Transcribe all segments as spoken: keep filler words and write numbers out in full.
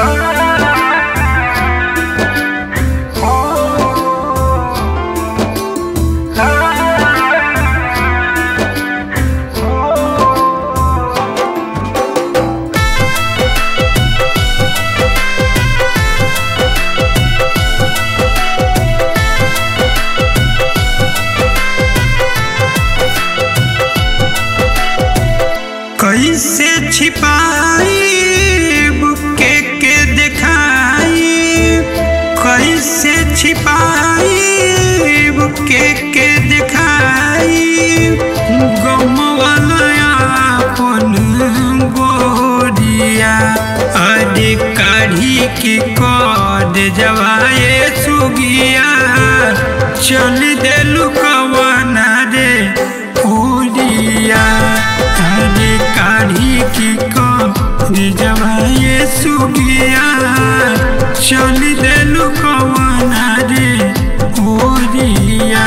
कैसे छिपाई के के दिखाई, कैसे छिपाई के के दिखाई, गम वाला अपन गोरिया अरे काढ़ी की कद जवाए सुगिया चल देलु कवना रे ओरिया अरे काढ़ी की कद जवाए सुगिया चल देलु कवना रे ओरिया।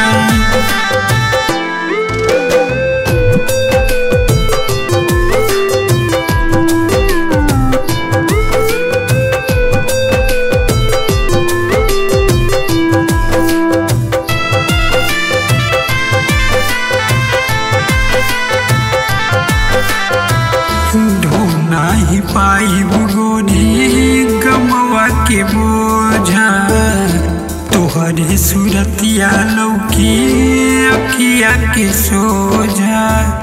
नहीं पाई गोरी गमवा के बोझा तोहरे सूरतिया लौकी अखिया के सोझा।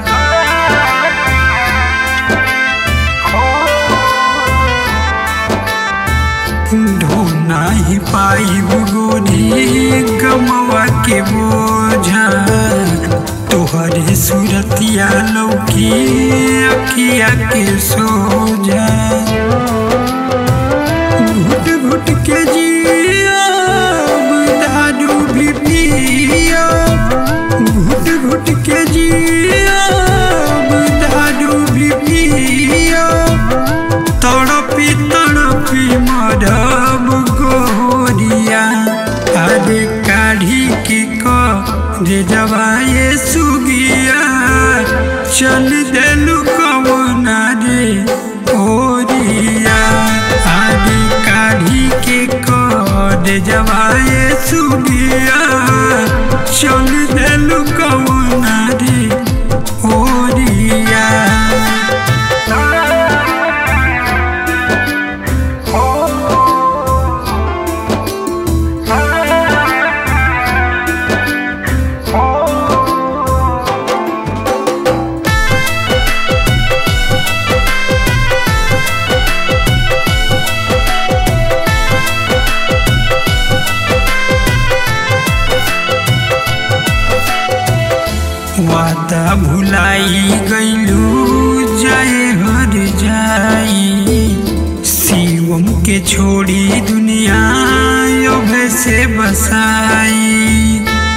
ढो नहीं पाई गोरी गमवा के बोझा तोहरे सूरतिया लौकी अखिया के सोझा। घुट घुट के जिया दारू भी पिया, घुट घुट के जिया दारू भी पिया, तड़पी तड़पी मरब गोरिया अरे काढ़ी की कद जवाए सुगिया चल देलु कवना रे ओरिया अरे काढ़ी के कद जवाए सुगिया चल देलु कवना रे ओरिया। वादा भुलाई गईलू जाए हर जाई, शिवम के छोड़ी दुनिया अभे से बसाई।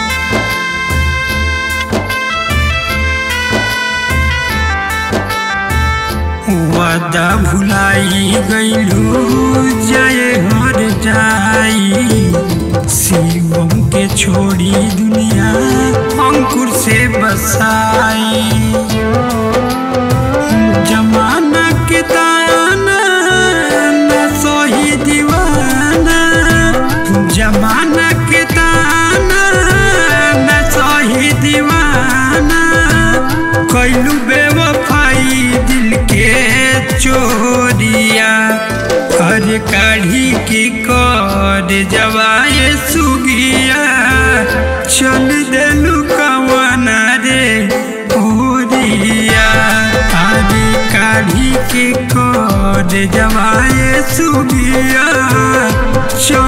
वादा भुलाई गईलू जाए हर जाई, शिवम के छोड़ी दुनिया अंकुर से बसाई। जमाना के ताना न सोही दीवाना, जमाना के ताना न सोही दीवाना, कैलू बेवफाई दिल के चोरिया अरे काढ़ी की कद जवाए सुगिया चल देलु कवना रे ओरिया अरे काढ़ी की कद जवाए सुगिया चल